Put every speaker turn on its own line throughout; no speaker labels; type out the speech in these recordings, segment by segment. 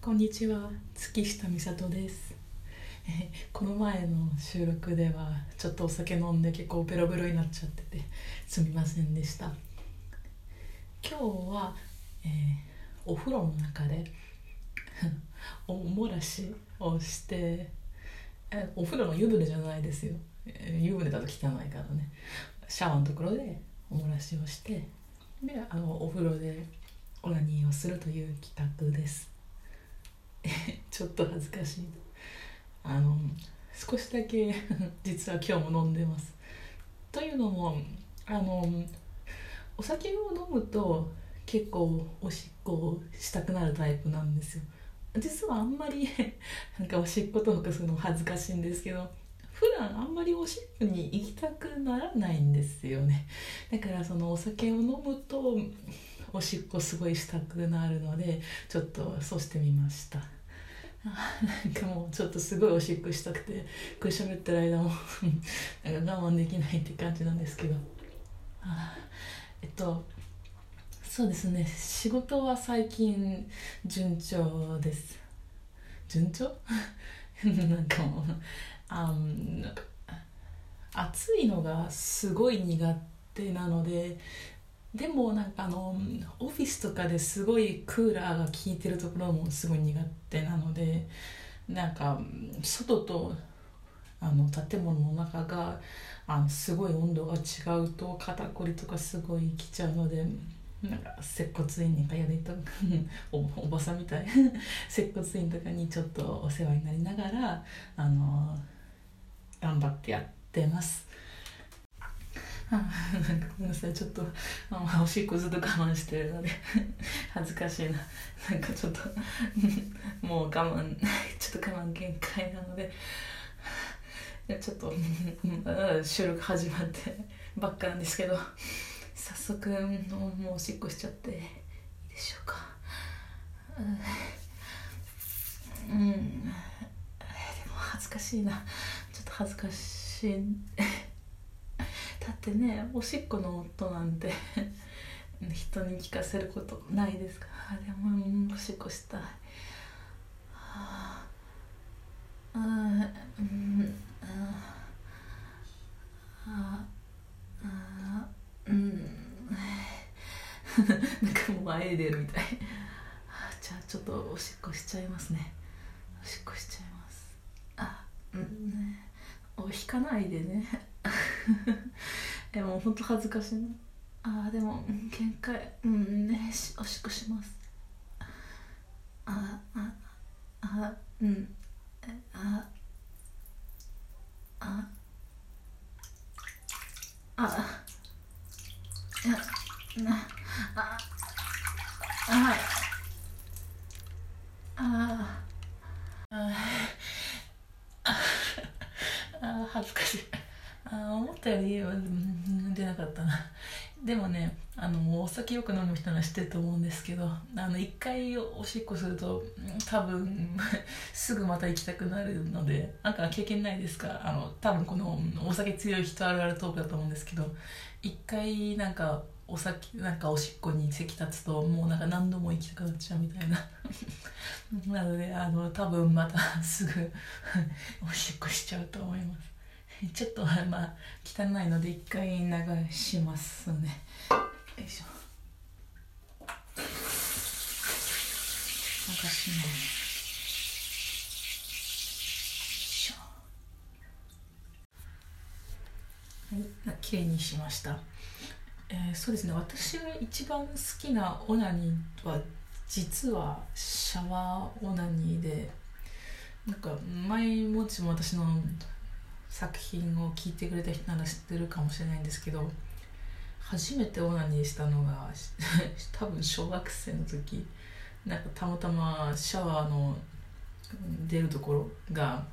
こんにちは、月下美里です。この前の収録ではちょっとお酒飲んで結構ベロベロになっちゃっててすみませんでした。今日は、お風呂の中でおもらしをして、お風呂の湯船じゃないですよ。湯船だと汚いからね。シャワーのところでおもらしをして、でお風呂でオナニーをするという企画です。ちょっと恥ずかしい。少しだけ実は今日も飲んでます。というのもお酒を飲むと結構おしっこをしたくなるタイプなんですよ。実はあんまりなんかおしっことかするの恥ずかしいんですけど、普段あんまりおしっこに行きたくならないんですよね。だからそのお酒を飲むとおしっこすごいしたくなるので、ちょっとそうしてみました。なんかもうちょっとすごいおしっこしたくて、これ喋ってる間もなんか我慢できないって感じなんですけど、そうですね、仕事は最近順調です。順調なんかもうなんか暑いのがすごい苦手なので、でもなんかオフィスとかですごいクーラーが効いてるところもすごい苦手なので、なんか外と建物の中がすごい温度が違うと肩こりとかすごいきちゃうので、なんか接骨院に通いとおばさんみたい接骨院とかにちょっとお世話になりながら頑張ってやってます。なんかごめんなさい、ちょっとおしっこずっと我慢してるので恥ずかしいな。なんかちょっともうちょっと我慢限界なので、ちょっと収録始まってばっかなんですけど、早速もうおしっこしちゃっていいでしょうか。でも恥ずかしいな。ちょっと恥ずかしいだってね、おしっこの音なんて人に聞かせることないですから。でもおしっこしたい。なんかもうあえいでるみたい。じゃあちょっとおしっこしちゃいますね。おしっこしちゃいます。引かないでねもうほんと恥ずかしいな。でも限界。おしっこします。恥ずかしい。思ったよりは出なかったな。でもね、お酒よく飲む人は知ってると思うんですけど、一回おしっこすると多分すぐまた行きたくなるので、なんか経験ないですか？多分このお酒強い人あるあるトークだと思うんですけど、一回なんかおしっこに席立つともうなんか何度も行きたくなっちゃうみたいななので多分またすぐおしっこしちゃうと思います。ちょっと汚いので一回流しますね。よいしょ。流します。はい、きれいにしました。そうですね、私が一番好きなオナニーは実はシャワーオナニーで、なんか前もちも私の作品を聞いてくれた人なら知ってるかもしれないんですけど、初めてオナニーしたのが多分小学生の時、なんかたまたまシャワーの出るところが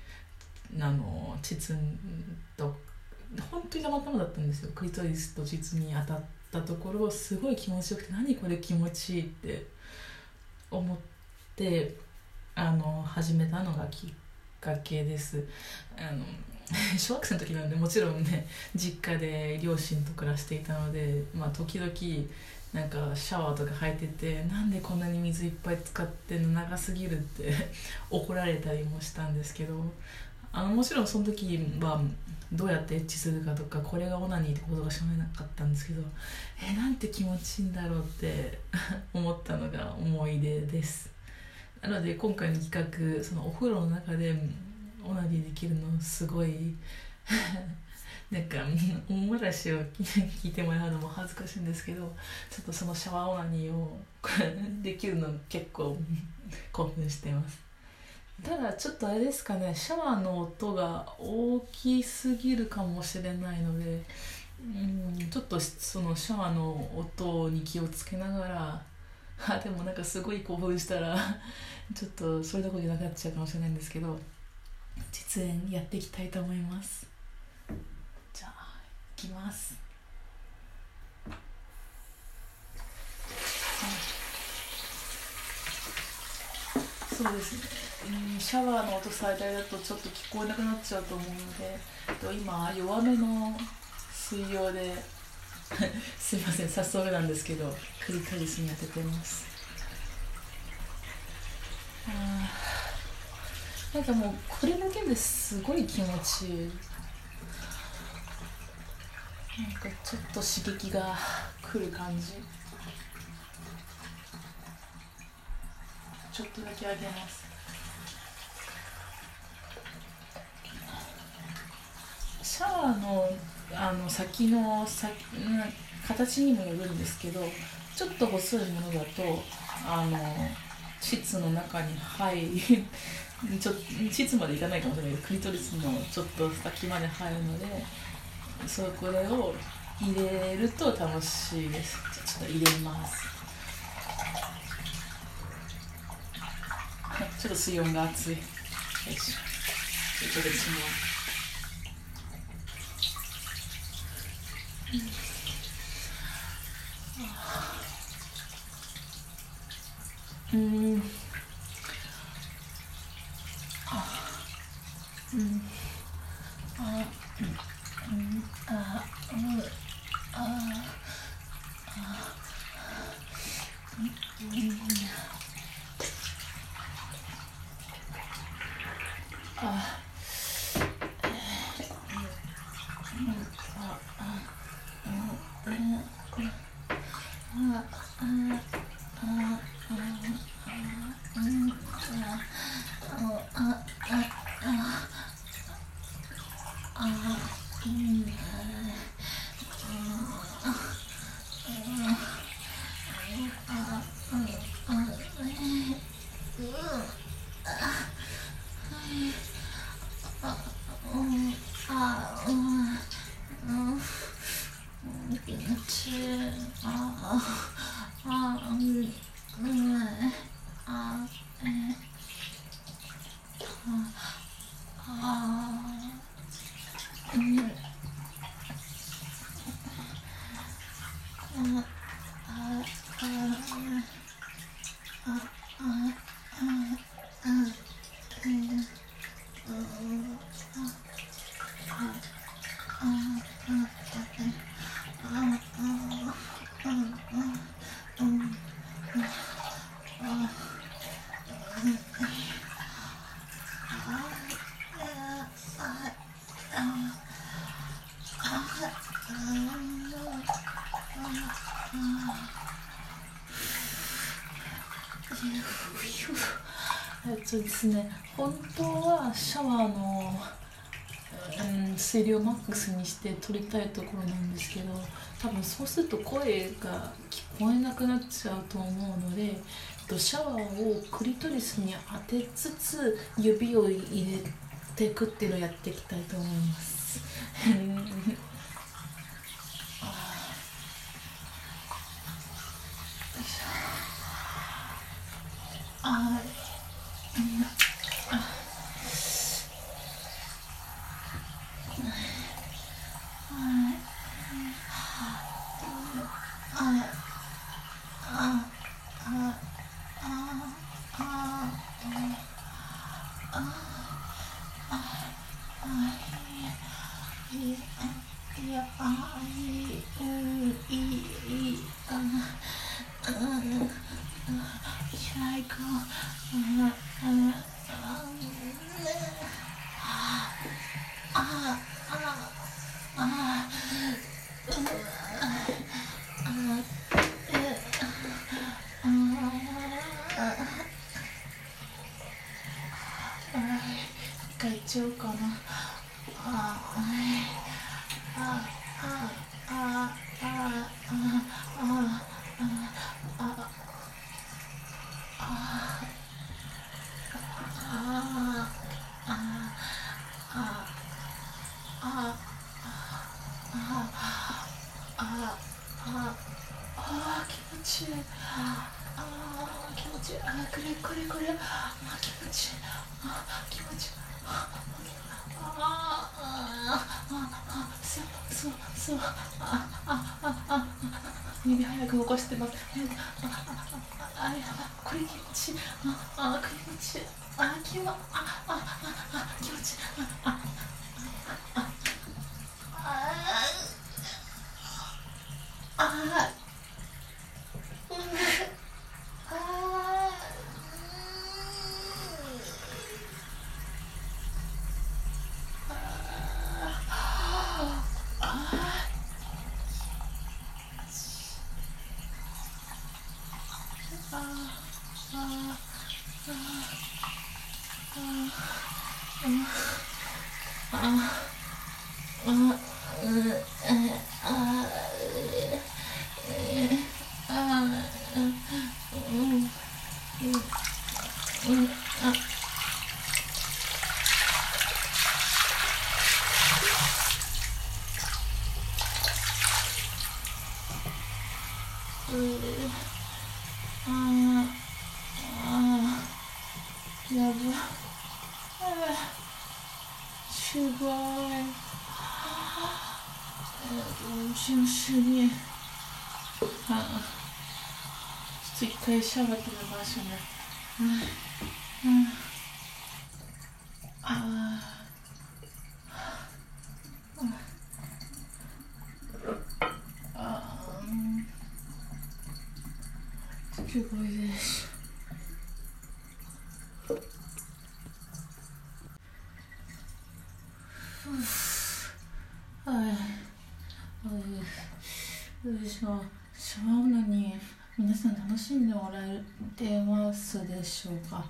膣と本当にたまたまだったんですよ。クリトリスと膣に当たったところすごい気持ちよくて、何これ気持ちいいって思って始めたのがきっかけです。小学生の時なのでもちろんね、実家で両親と暮らしていたので、時々 なんかシャワーとか入ってて、なんでこんなに水いっぱい使ってんの長すぎるって怒られたりもしたんですけど、もちろんその時はどうやってエッチするかとか、これがオナニーってことが知らなかったんですけど、なんて気持ちいいんだろうって思ったのが思い出です。なので今回の企画、そのお風呂の中でオナニーできるのすごいなんかおもらしを聞いてもらうのも恥ずかしいんですけど、ちょっとそのシャワーオナニーをできるの結構興奮しています。ただちょっとあれですかね、シャワーの音が大きすぎるかもしれないので、ちょっとそのシャワーの音に気をつけながらでもなんかすごい興奮したらちょっとそれどころじゃなくなっちゃうかもしれないんですけど、実演やっていきたいと思います。じゃあいきます。そうですね、シャワーの音最大だとちょっと聞こえなくなっちゃうと思うので、今弱めの水量ですいません、早速なんですけどクリトリスに当ててます。なんかもうこれだけですごい気持ちいい。なんかちょっと刺激が来る感じ。ちょっとだけ上げます。シャワーの先の形にもよるんですけど、ちょっと細いものだと膣の中に入り膣までいかないかもしれないけど、クリトリスのちょっと先まで入るので、これを入れると楽しいです。ちょっと入れます。ちょっと水温が熱い。よいしょ。ちょっと別にですね、本当はシャワーの、水量マックスにして撮りたいところなんですけど、多分そうすると声が聞こえなくなっちゃうと思うので、シャワーをクリトリスに当てつつ指を入れていくっていうのをやっていきたいと思います回いっちゃおうかな。あああああああああ気持ちいい。気持ちいい。これ気持ちいい。気持ちいい。そう指早く動かしてます。これ気持ちいい。気持ちいい。気持ちいい。やばすごい。純粋にちょっと一回シャワーってみましょうね。すごいです。シャワーなに皆さん楽しんでもらえてますでしょうか。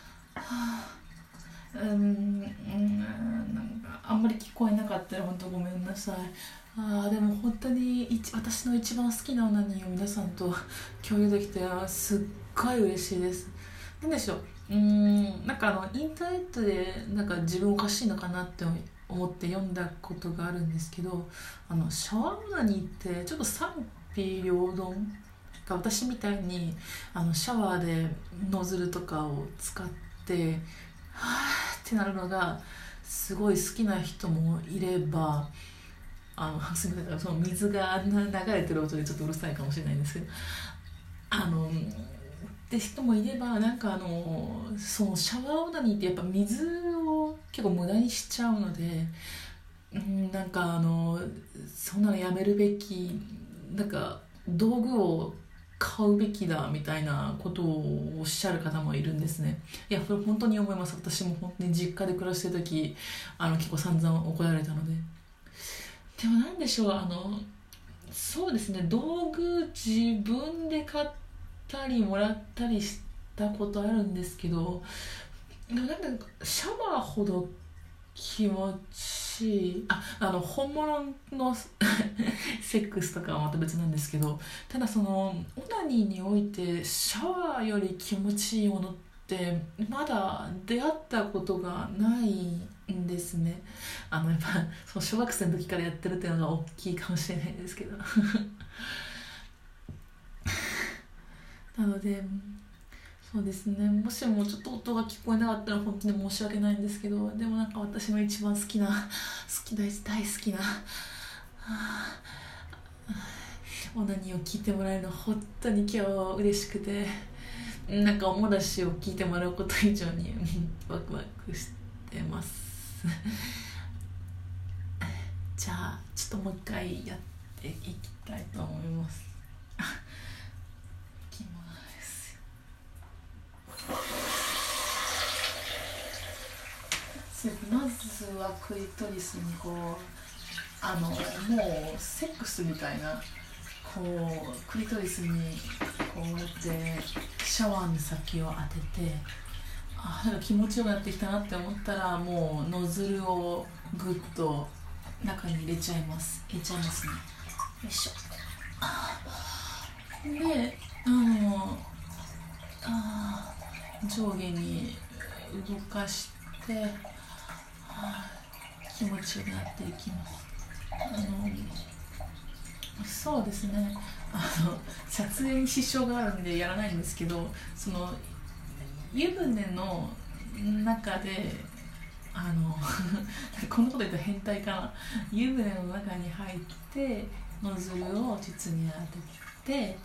なんかあんまり聞こえなかったら本当ごめんなさい。でも本当に私の一番好きなオナニーを皆さんと共有できてすっごい嬉しいです。なんでしょう、なんかインターネットでなんか自分おかしいのかなって思って読んだことがあるんですけど、シャワーオナニーってちょっと賛否両論が、私みたいにシャワーでノズルとかを使ってってなるのがすごい好きな人もいれば、すみません、その水が流れてる音でちょっとうるさいかもしれないんですけど、って人もいれば、なんかそのシャワーオナニーってやっぱ水を結構無駄にしちゃうので、なんかそんなのやめるべき、なんか道具を買うべきだみたいなことをおっしゃる方もいるんですね。いや、それ本当に思います。私も本当に実家で暮らしてる時結構散々怒られたので。でもなんでしょう、そうですね、道具自分で買ったりもらったりしたことあるんですけど、でもなんかシャワーほど気持ちいい、本物のセックスとかはまた別なんですけど、ただそのオナニーにおいてシャワーより気持ちいいものってまだ出会ったことがないんですね。やっぱその小学生の時からやってるっていうのが大きいかもしれないですけどなのでそうですね、もしもちょっと音が聞こえなかったら本当に申し訳ないんですけど、でもなんか私の一番大好きなオナニーを聞いてもらえるの本当に今日嬉しくて、なんかおもらしを聞いてもらうこと以上にワクワクしてますじゃあちょっともう一回やっていきたいと思います。いきます。まずはクリトリスにこうもうセックスみたいなこうクリトリスにこうやってシャワーの先を当ててなんか気持ちよくなってきたなって思ったら、もうノズルをグッと中に入れちゃいますね。よいしょ。で上下に動かして、気持ちよくなっていきます。そうですね、撮影に支障があるんでやらないんですけど、その湯船の中でこんなこと言ったら変態かな。湯船の中に入ってノズルを膣に当てて、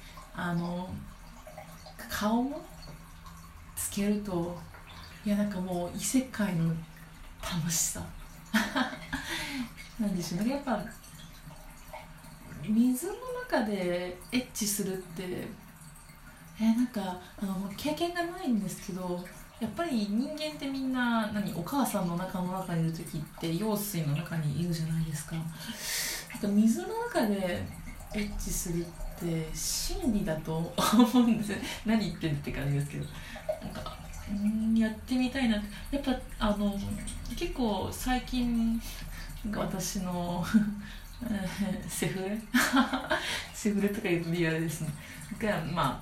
顔もつけると、いやなんかもう異世界の楽しさなんでしょうね。やっぱ水の中でエッチするってなんか経験がないんですけど、やっぱり人間ってみんなお母さんの中にいる時って羊水の中にいるじゃないですか。なんか水の中でエッチするって真理だと思うんですよ。何言ってんって感じですけど、なんかやってみたいなって。やっぱ結構最近私のセフレセフレとか言うとリアルですねが、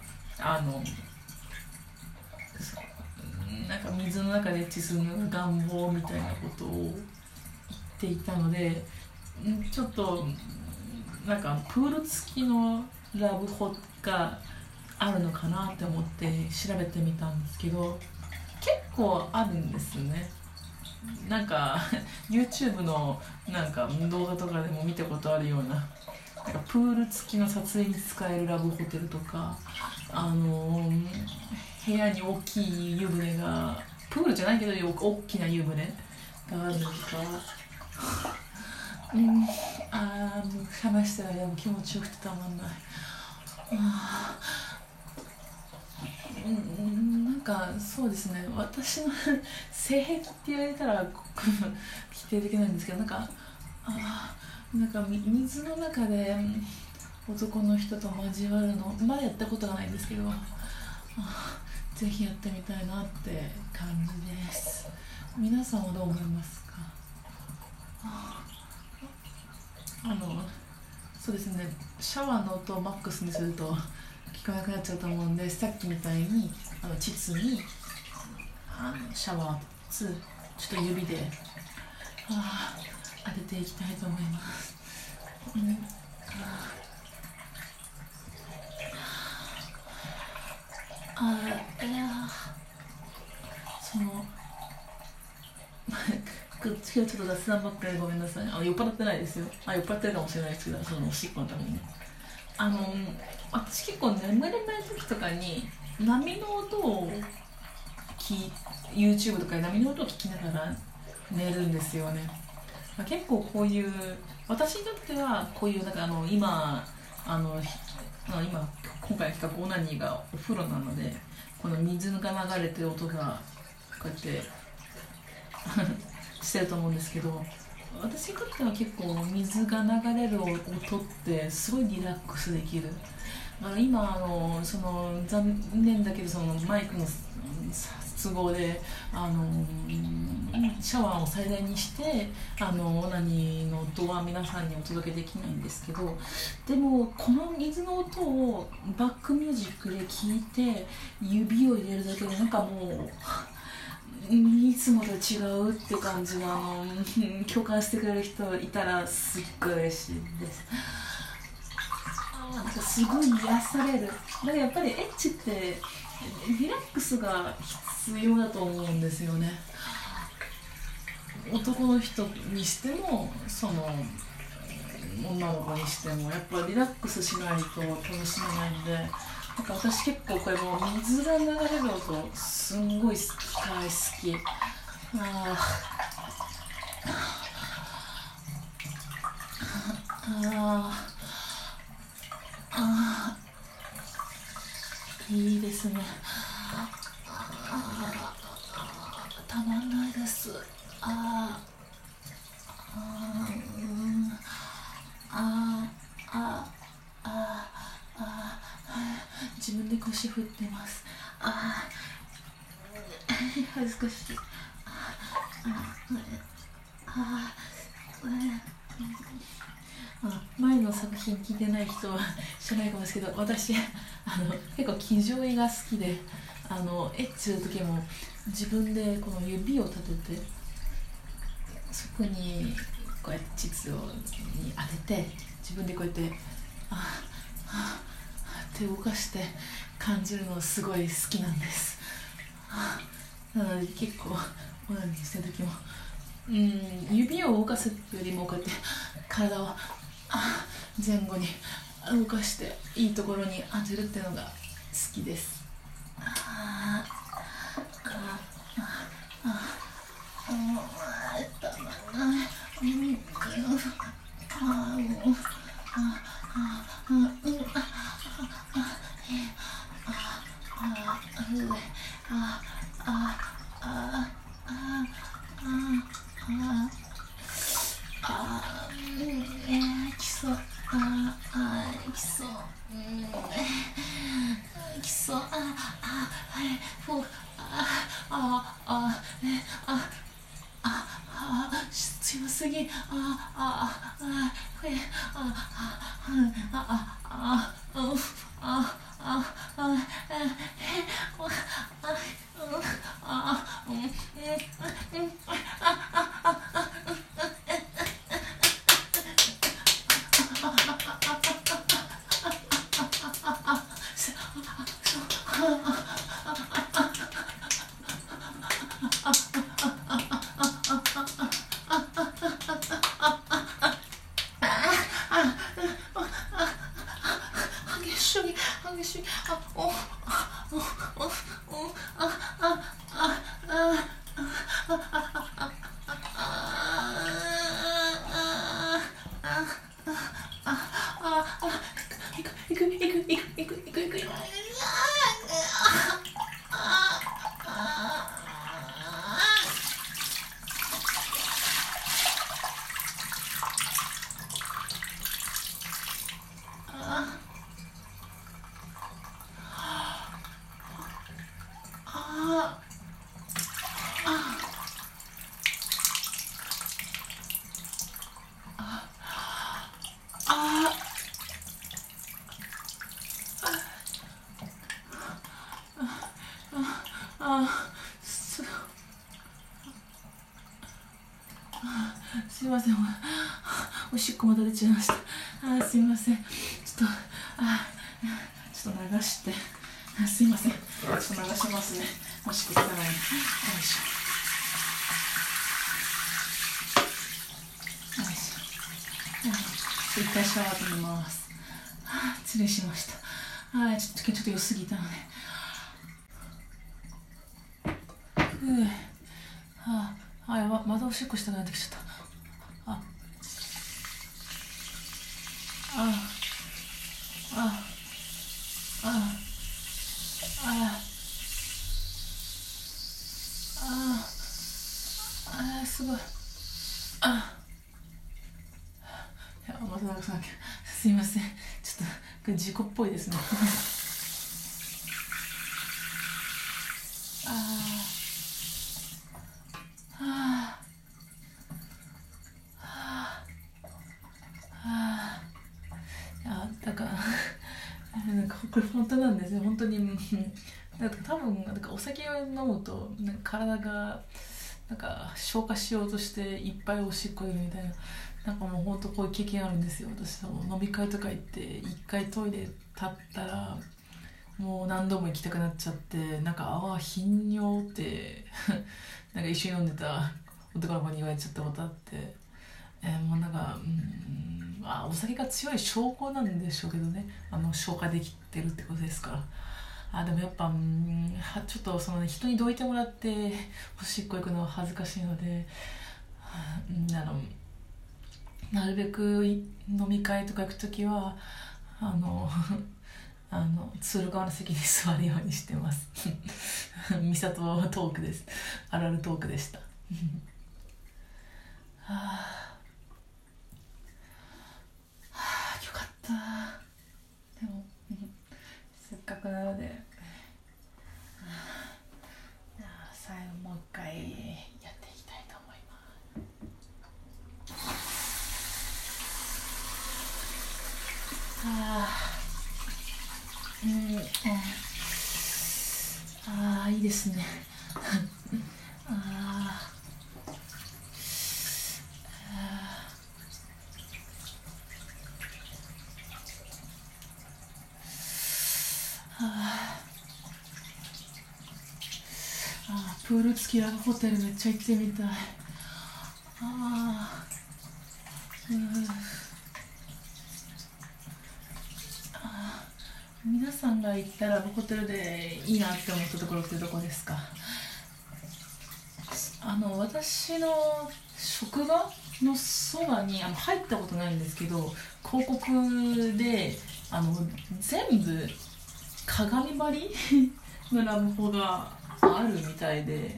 なんか水の中でエッチするのが願望みたいなことを言っていたので、ちょっとなんかプール付きのラブホがあるのかなって思って調べてみたんですけど、結構あるんですね。なんか YouTube のなんか動画とかでも見たことあるような、なんかプール付きの撮影に使えるラブホテルとか、部屋に大きい湯船が、プールじゃないけど大きな湯船があるとかもう話したら気持ちよくてたまんない。なんかそうですね、私の性癖って言われたら否定できないんですけど、なんか水の中で男の人と交わるのまだやったことがないんですけど、ぜひやってみたいなって感じです。皆さんはどう思いますか？そうですね、シャワーの音をマックスにすると聞こえなくなっちゃうと思うんで、さっきみたいに膣にシャワーちょっと指で当てていきたいと思います。その今日ちょっと雑談ばっかりごめんなさい。酔っ払ってないですよ。酔っ払ってるかもしれないですけど、そのおしっこのためにね。私結構眠れない時とかに波の音をYouTube とかで波の音を聞きながら寝るんですよね。結構こういう、私にとってはこういう今回の企画オナニーがお風呂なので、この水が流れてる音がこうやってしてると思うんですけど、私にとっては結構水が流れる音ってすごいリラックスできる。今その残念だけどそのマイクの都合でシャワーを最大にしてオナニーの音は皆さんにお届けできないんですけど、でもこの水の音をバックミュージックで聴いて指を入れるだけでなんかもういつもと違うって感じの共感してくれる人いたらすっごい嬉しいです。なんかすごい癒される。だからやっぱりエッチってリラックスが必要だと思うんですよね。男の人にしてもその女の子にしてもやっぱリラックスしないと楽しめないんで、なんか私結構これもう水が流れる音すんごい大好き。いいですね。たまんないです。自分で腰振ってます。 恥ずかしい。前の作品聞いてない人は知らないかもしれないけど、私結構騎乗位が好きで、エッチの時も自分でこの指を立てて、そこにこうやって膣に当てて、自分でこうやって手を動かして感じるのすごい好きなんです。なので結構オナニーしてる時も指を動かすよりもこうやって体を前後に動かしていいところに当てるっていうのが好きです。強すぎ激しいすいません、おしっこまた出ちゃいました。すいません、ちょっと流して、すいません、ちょっと流しますね。おしっこ汚い。よいしょ。よいしょ。一回シャワー取ります。失礼しました。ちょっと良すぎたので。やば、またおしっこしたくなってきちゃった。すごい。またなんかすいません。ちょっとこれ事故っぽいですね。だからなんかこれ本当なんですよ。本当に多分なんかお酒を飲むとなんか体がなんか消化しようとしていっぱいおしっこ出るみたいな、なんかもう本当こういう経験あるんですよ。私飲み会とか行って一回トイレ立ったらもう何度も行きたくなっちゃって、なんか頻尿ってなんか一緒に飲んでた男の子に言われちゃったことあって、もうなんかお酒が強い証拠なんでしょうけどね、消化できてるってことですから。でもやっぱちょっとその人にどいてもらっておしっこ行くのは恥ずかしいので、なるべく飲み会とか行くときは通路側の席に座るようにしてますミサトトークです。あるあるトークでしたよかった。でもせっかくなので最う一回やっていきたいと思います。いいですね。プール付きラブホテルめっちゃ行ってみたい。皆さんが行ったラブホテルでいいなって思ったところってどこですか？私の職場のそばに入ったことないんですけど、広告で全部鏡張りのラブホがあるみたいで、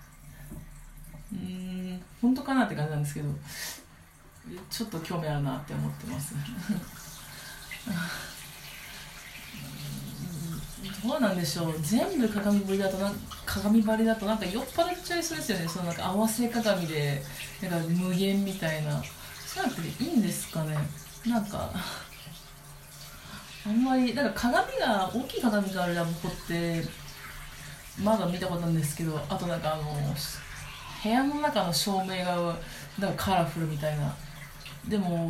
本当かなって感じなんですけど、ちょっと興味あるなって思ってますどうなんでしょう。全部鏡張りだとなんか酔っ払っちゃいそうですよね。そのなんか合わせ鏡でなんか無限みたいな、そうやっていいんですかね。なんかあんまりなんか大きい鏡があるラブホってまだ見たことあるんですけど、あとなんか部屋の中の照明がなんかカラフルみたいな。でも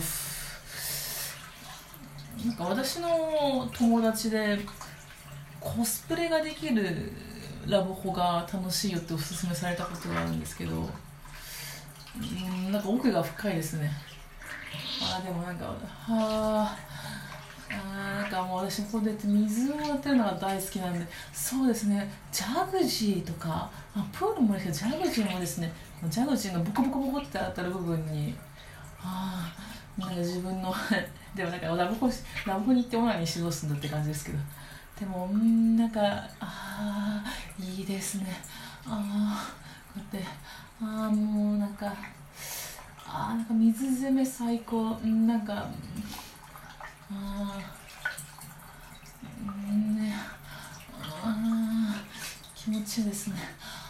なんか私の友達でコスプレができるラブホが楽しいよっておすすめされたことがあるんですけど、なんか奥が深いですね。でもなんかなんかもう私ここで水をやってるのが大好きなんで、そうですね、ジャグジーとかプールもいいですけど、ジャグジーもですね、ジャグジーのボコボコボコって当たる部分になんか自分のでもなんかラブホに行ってオナニーしどうすんだって感じですけど、でもなんかいいですね。こうやってもうなんかなんか水攻め最高。なんか気持ちいいですね。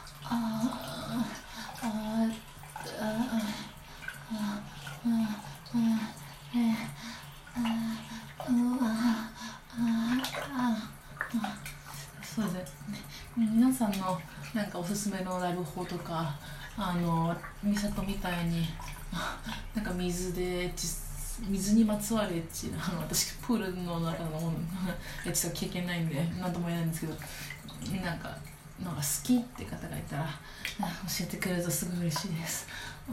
そうですね。皆さんのなんかおすすめのラブホとか、ミサトみたいになんか水にまつわるエッチな私プールの中のエッチは経験ないんで何とも言えないんですけど、なんか好きって方がいたら教えてくれるとすごい嬉しいです。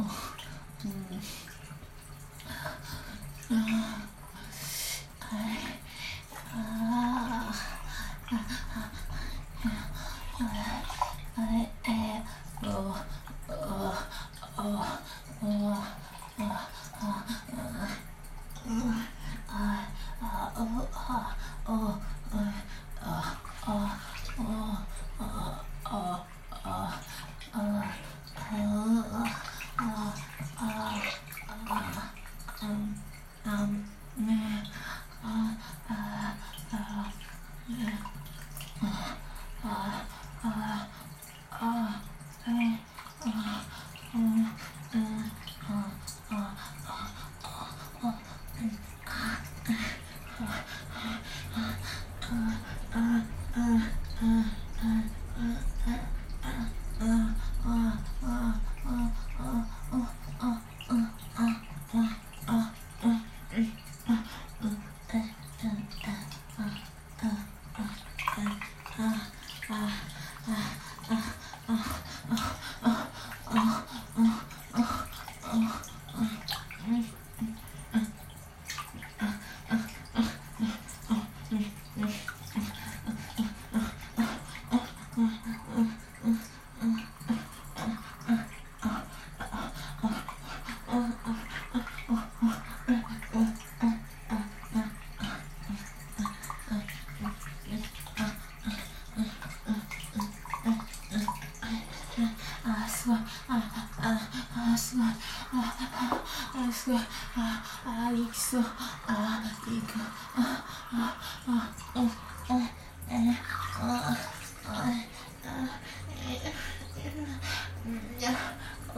すごい、行きそう、行く、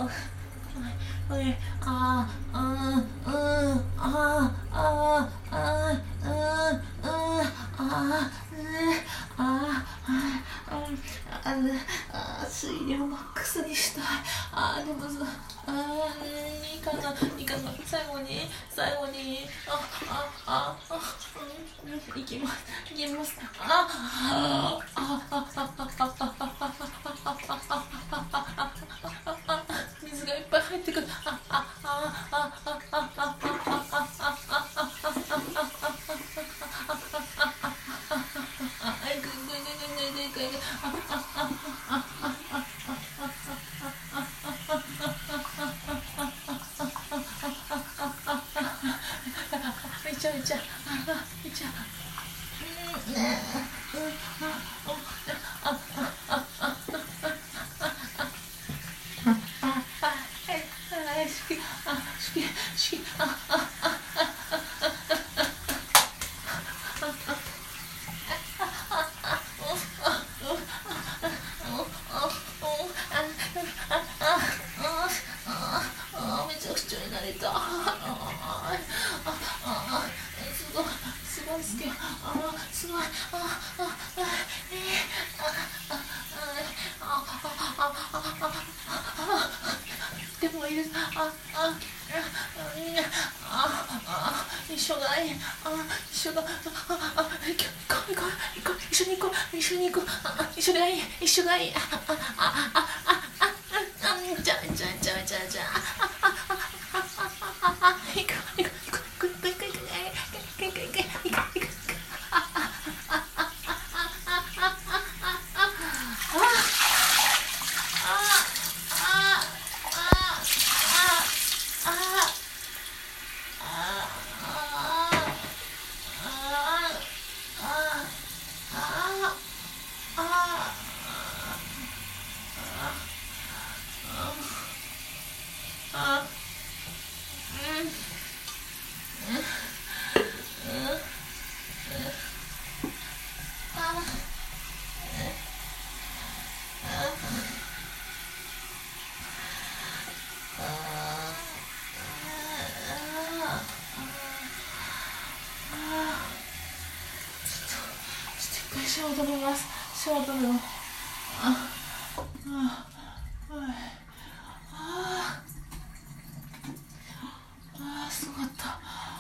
水量マックスにしたい。でもいいかな、最後にいきます。水がいっぱい入ってくる。めちゃくちゃになれた。すごい好き。すごい。でもいいです。一緒がいい。一緒が。一緒に行こう。一緒がいい。じゃシャワー止めます。すごかった。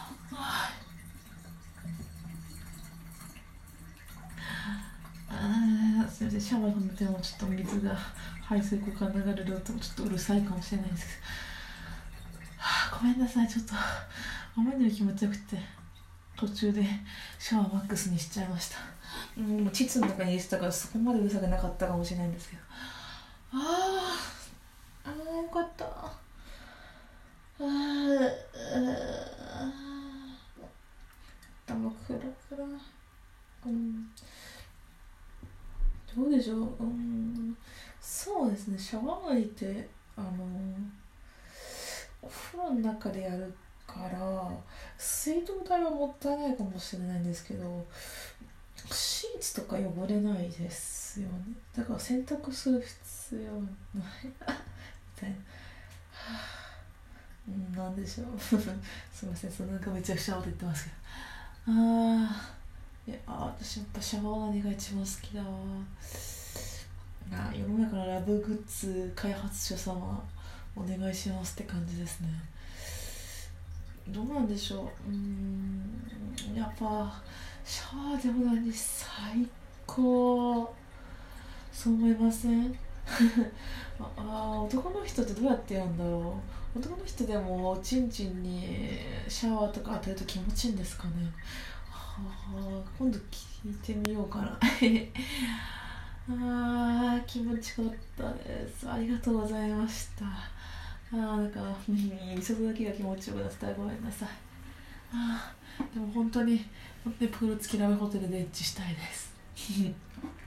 すみません、シャワー止めてもちょっと水が排水口から流れる音もちょっとうるさいかもしれないですけど、ごめんなさい。ちょっとあまりにも気持ちよくて途中でシャワーマックスにしちゃいました。もう膣の中に入れてたからそこまでうるさくなかったかもしれないんですけど、よかった。頭クラクラ。どうでしょう。そうですね、シャワー浴びてお風呂の中でやるから水道代はもったいないかもしれないんですけど、シーツとか汚れないですよね。だから洗濯する必要ないみたいな。なんでしょうすいません、なんかめちゃくちゃこと言ってますけど、私やっぱシャワー何が一番好きだわ。世の中のラブグッズ開発者様お願いしますって感じですね。どうなんでしょう。やっぱシャワーでもない最高。そう思いません男の人ってどうやってやるんだろう。男の人でもおちんちんにシャワーとか当てると気持ちいいんですかね。今度聞いてみようかな気持ちよかったです。ありがとうございました。なんか一つだけが気持ちよくなったらごめんなさい。でも本当にプール付きラブホテルでエッチしたいです